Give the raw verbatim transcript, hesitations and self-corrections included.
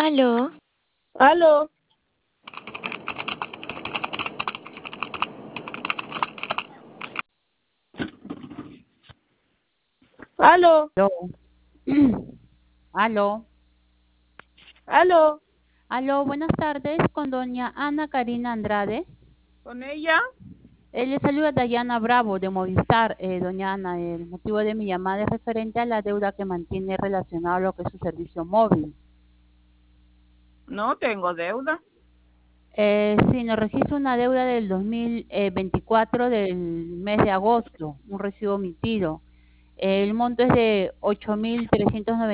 Aló, Aló, aló, Aló. Aló. aló, Aló, buenas tardes con doña Ana Karina Andrade. con ella. Eh, le saluda Dayana Bravo de Movistar. Eh, doña Ana, el motivo de mi llamada es referente a la deuda que mantiene relacionado a lo que es su servicio móvil. No tengo deuda. Eh, sí, nos registra una deuda del dos mil veinticuatro del mes de agosto, un recibo emitido. El monto es de ocho mil trescientos noventa